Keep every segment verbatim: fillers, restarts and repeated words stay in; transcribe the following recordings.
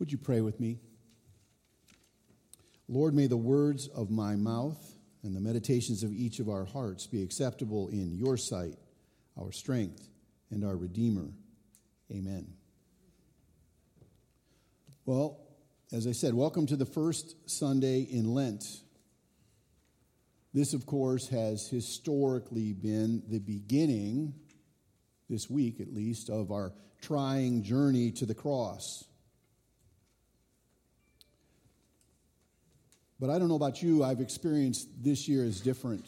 Would you pray with me? Lord, may the words of my mouth and the meditations of each of our hearts be acceptable in your sight, our strength and our Redeemer. Amen. Well, as I said, welcome to the first Sunday in Lent. This, of course, has historically been the beginning, this week at least, of our trying journey to the cross. But I don't know about you, I've experienced this year as different.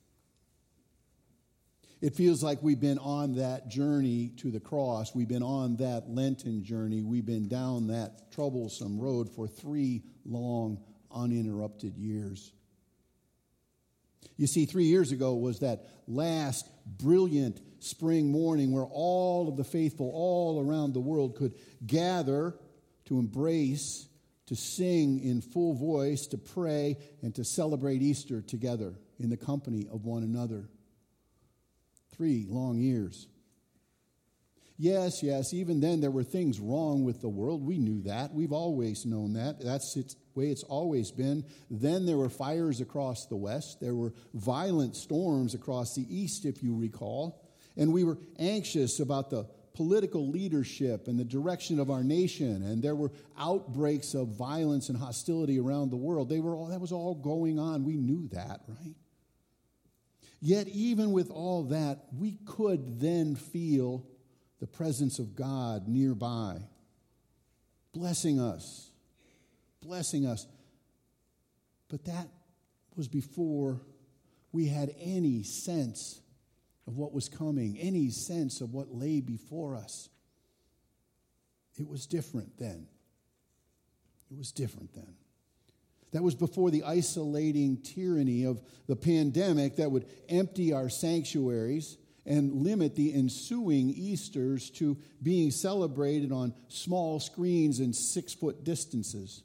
It feels like we've been on that journey to the cross. We've been on that Lenten journey. We've been down that troublesome road for three long, uninterrupted years. You see, three years ago was that last brilliant spring morning where all of the faithful all around the world could gather to embrace, to sing in full voice, to pray, and to celebrate Easter together in the company of one another. Three long years. Yes, yes, even then there were things wrong with the world. We knew that. We've always known that. That's the way it's always been. Then there were fires across the west. There were violent storms across the east, if you recall. And we were anxious about the political leadership and the direction of our nation. And there were outbreaks of violence and hostility around the world. They were all, that was all going on. We knew that, right? Yet even with all that, we could then feel the presence of God nearby, blessing us, blessing us. But that was before we had any sense of what was coming, any sense of what lay before us. It was different then. It was different then. That was before the isolating tyranny of the pandemic that would empty our sanctuaries and limit the ensuing Easters to being celebrated on small screens and six-foot distances.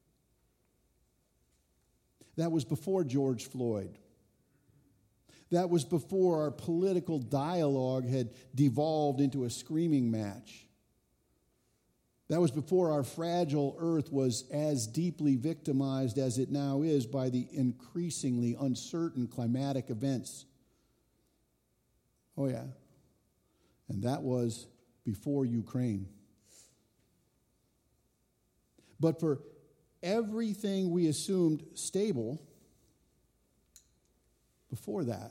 That was before George Floyd. That was before our political dialogue had devolved into a screaming match. That was before our fragile earth was as deeply victimized as it now is by the increasingly uncertain climatic events. Oh, yeah. And that was before Ukraine. But for everything we assumed stable before that,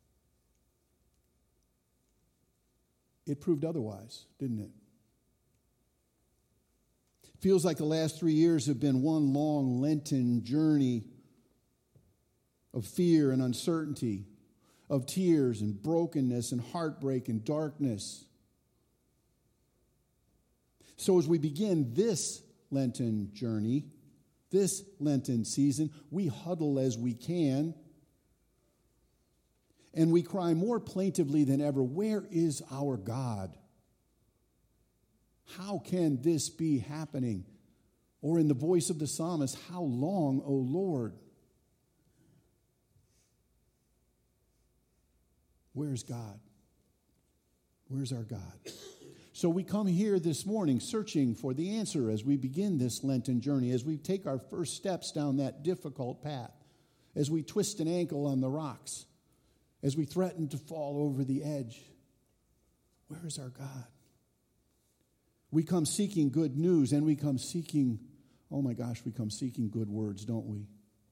it proved otherwise, didn't it? It feels like the last three years have been one long Lenten journey of fear and uncertainty, of tears and brokenness and heartbreak and darkness. So as we begin this Lenten journey, this Lenten season, we huddle as we can, and we cry more plaintively than ever, where is our God? How can this be happening? Or in the voice of the psalmist, how long, O Lord? Where's God? Where's our God? So we come here this morning searching for the answer as we begin this Lenten journey, as we take our first steps down that difficult path, as we twist an ankle on the rocks, as we threaten to fall over the edge. Where is our God? We come seeking good news, and we come seeking, oh my gosh, we come seeking good words, don't we?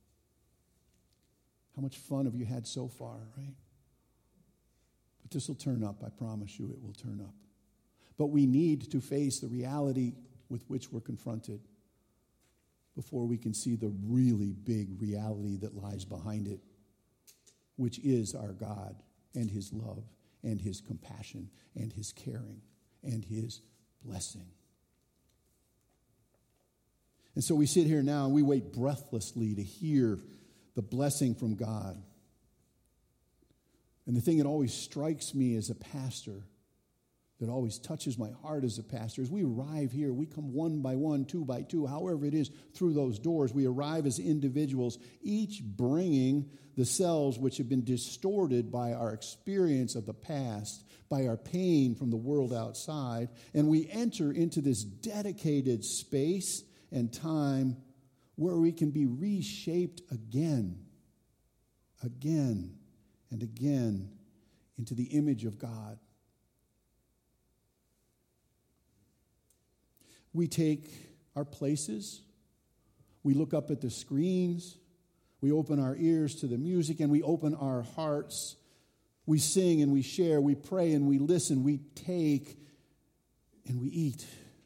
How much fun have you had so far, right? But this will turn up, I promise you it will turn up. But we need to face the reality with which we're confronted before we can see the really big reality that lies behind it, which is our God and his love and his compassion and his caring and his blessing. And so we sit here now and we wait breathlessly to hear the blessing from God. And the thing that always strikes me as a pastor, that always touches my heart as a pastor, is we arrive here, we come one by one, two by two, however it is, through those doors. We arrive as individuals, each bringing the selves which have been distorted by our experience of the past, by our pain from the world outside, and we enter into this dedicated space and time where we can be reshaped again, again, and again into the image of God. We take our places, we look up at the screens, we open our ears to the music, and we open our hearts. We sing and we share, we pray and we listen, we take and we eat.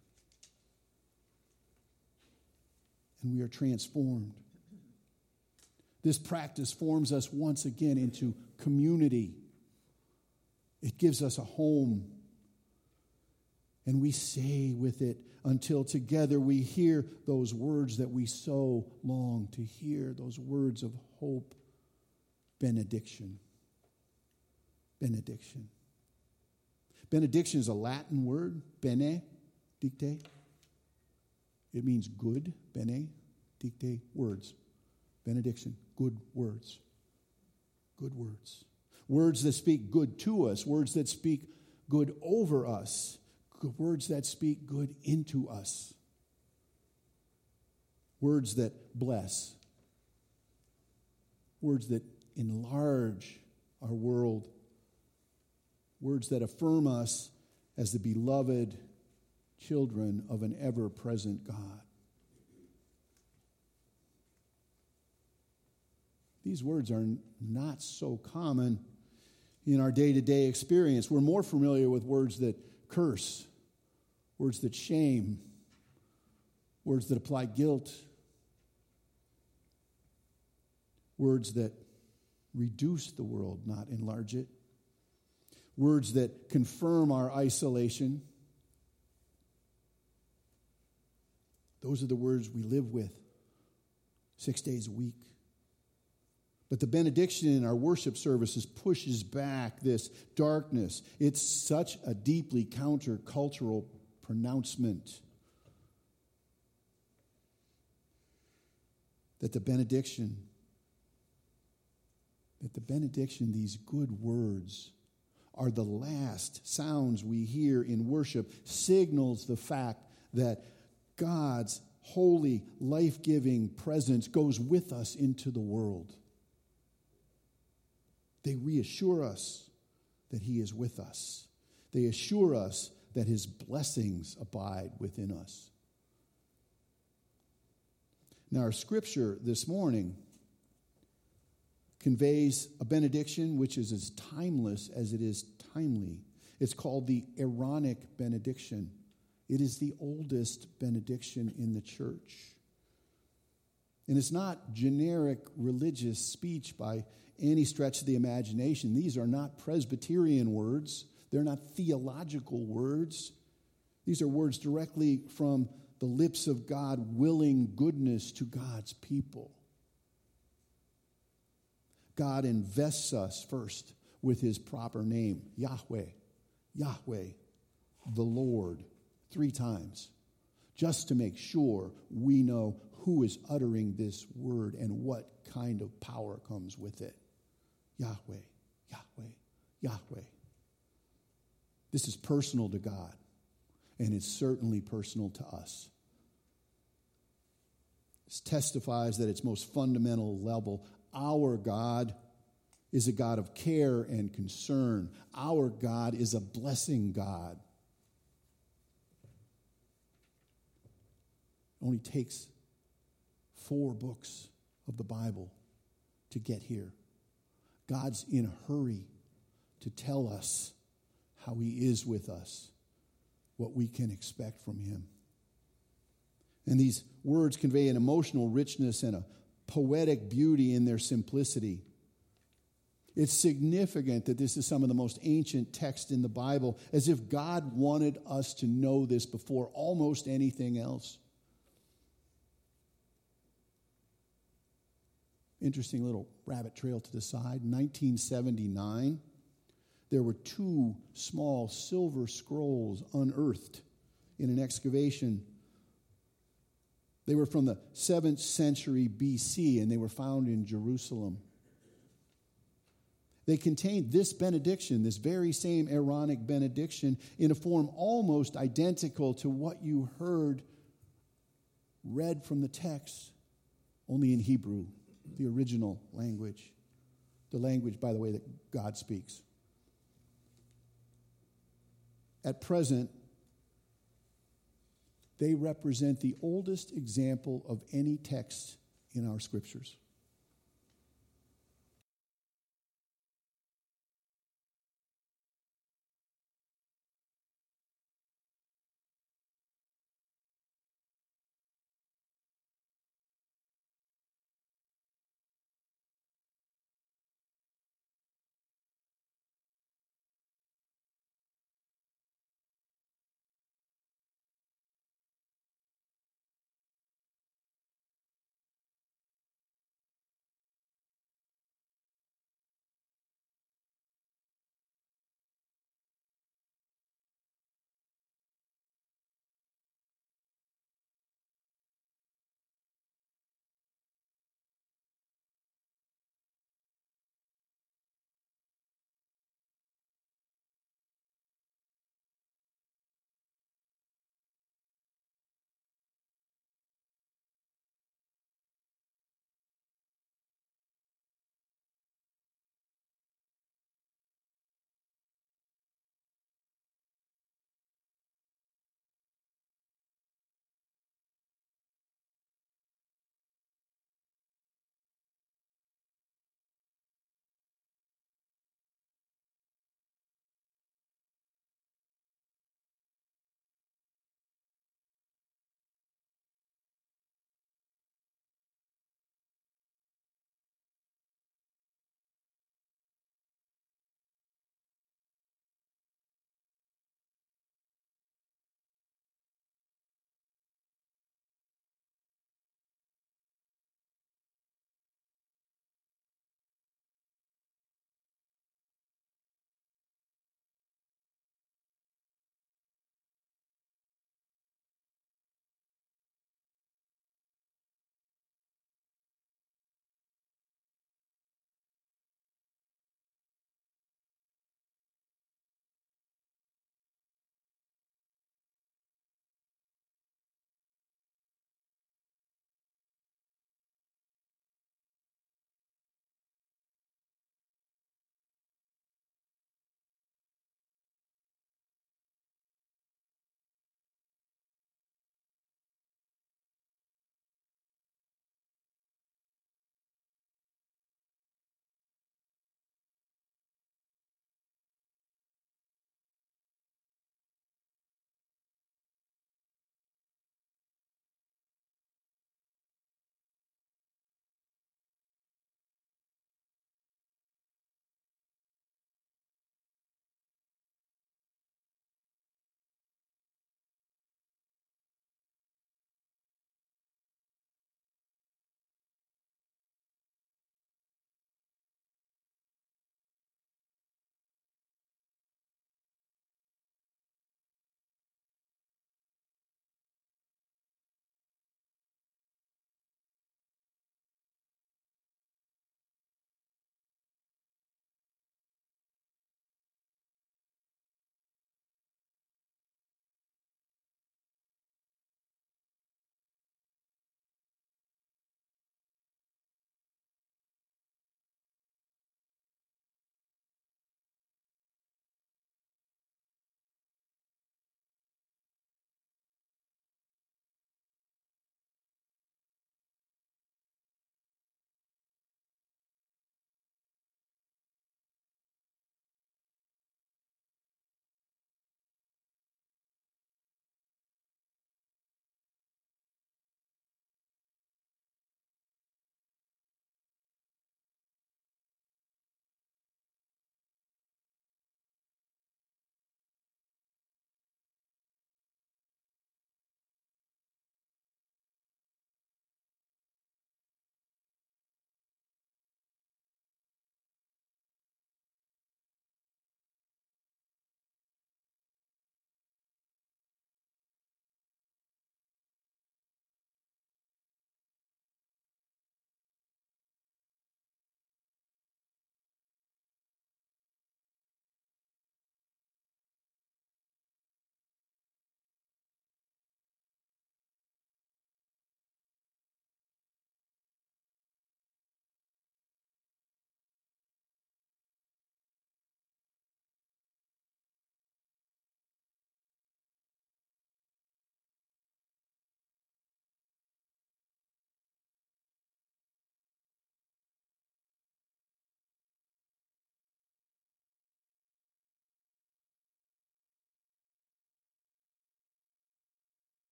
And we are transformed. This practice forms us once again into community. It gives us a home. And we stay with it until together we hear those words that we so long to hear, those words of hope, benediction. Benediction. Benediction is a Latin word, bene, dicte. It means good, bene, dicte, words. Benediction, good words. Good words. Words that speak good to us, words that speak good over us, words that speak good into us. Words that bless. Words that enlarge our world. Words that affirm us as the beloved children of an ever-present God. These words are not so common in our day-to-day experience. We're more familiar with words that curse, words that shame, words that apply guilt, words that reduce the world, not enlarge it, words that confirm our isolation. Those are the words we live with six days a week. But the benediction in our worship services pushes back this darkness. It's such a deeply countercultural pronouncement that the benediction, that the benediction, these good words, are the last sounds we hear in worship, signals the fact that God's holy, life-giving presence goes with us into the world. They reassure us that he is with us. They assure us that his blessings abide within us. Now, our scripture this morning conveys a benediction which is as timeless as it is timely. It's called the Aaronic benediction. It is the oldest benediction in the church. And it's not generic religious speech by any stretch of the imagination. These are not Presbyterian words. They're not theological words. These are words directly from the lips of God, willing goodness to God's people. God invests us first with his proper name, Yahweh, Yahweh, the Lord, three times, just to make sure we know who is uttering this word and what kind of power comes with it. Yahweh, Yahweh, Yahweh. This is personal to God, and it's certainly personal to us. This testifies that its most fundamental level, our God is a God of care and concern. Our God is a blessing God. It only takes four books of the Bible to get here. God's in a hurry to tell us how he is with us, what we can expect from him. And these words convey an emotional richness and a poetic beauty in their simplicity. It's significant that this is some of the most ancient text in the Bible, as if God wanted us to know this before almost anything else. Interesting little rabbit trail to the side. nineteen seventy-nine, there were two small silver scrolls unearthed in an excavation. They were from the seventh century B C, and they were found in Jerusalem. They contained this benediction, this very same Aaronic benediction, in a form almost identical to what you heard read from the text only in Hebrew, the original language. The language, by the way, that God speaks. At present, they represent the oldest example of any text in our scriptures.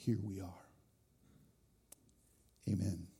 here we are. Amen.